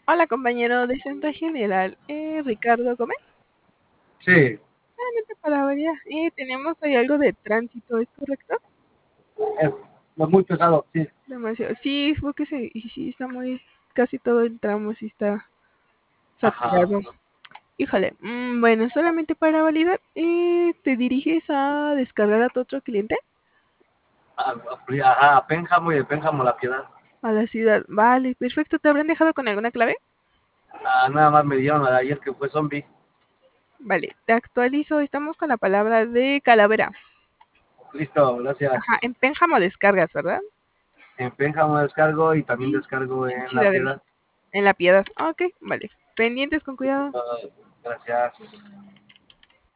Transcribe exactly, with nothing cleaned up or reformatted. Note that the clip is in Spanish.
Hola compañero de Santa General, eh, Ricardo Gómez. Sí, Solamente para variar, eh, tenemos ahí algo de tránsito, ¿es correcto? es lo muy pesado, sí. Demasiado. Sí, porque sí, y sí está muy, casi todo el tramo sí está Ajá. saturado. Híjole, mm, bueno, solamente para validar, eh, ¿te diriges a descargar a tu otro cliente? A, a- ajá, a Pénjamo y de Pénjamo La Piedad. A la ciudad. Vale, perfecto. ¿Te habrán dejado con alguna clave? Ah, nada más me dieron a ayer que fue zombie. Vale, te actualizo. Estamos con la palabra de calavera. Listo, gracias. Ajá, en Pénjamo descargas, ¿verdad? En Pénjamo descargo y también Y descargo en en La Ciudad de México. Piedad. En La Piedad. Ok, vale. Pendientes con cuidado. Ah, gracias.